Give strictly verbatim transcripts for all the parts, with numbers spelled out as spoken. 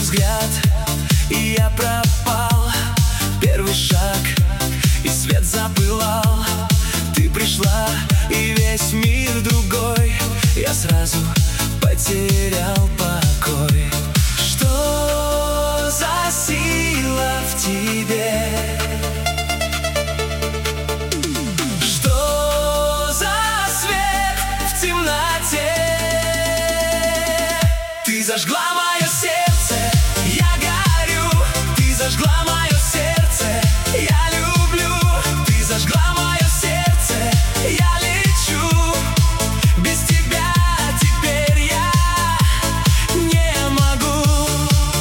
взгляд, и я пропал. Первый шаг, и свет запылал. Ты пришла, и весь мир другой. Я сразу потерял покой. Что за сила в тебе? Что за свет в темноте? Ты зажгла мое сердце, я горю. Ты зажгла мое сердце, я люблю. Ты зажгла мое сердце, я лечу. Без тебя теперь я не могу.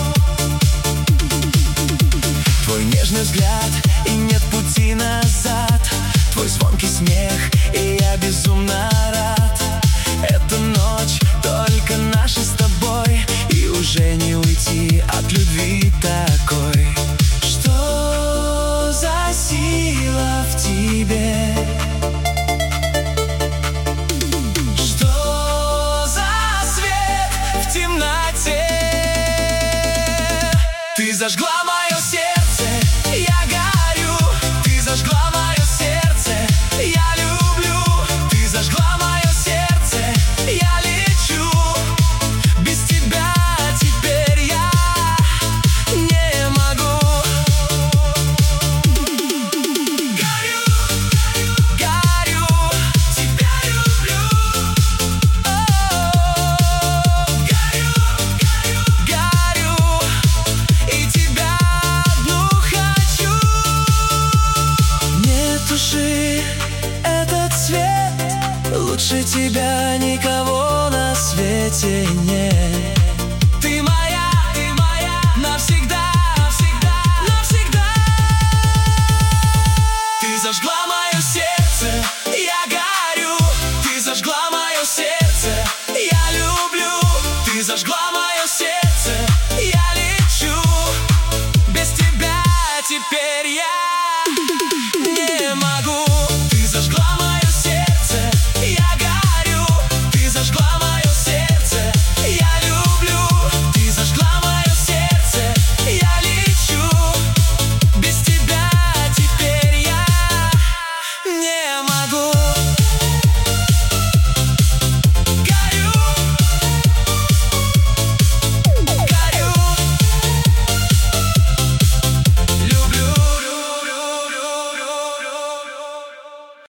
Твой нежный взгляд, и нет пути назад. Твой звонкий смех, и я безумно рад. Эта ночь только наша с тобой, и уже не уйти от любви такой. Что за сила в тебе? Что за свет в темноте? Ты зажгла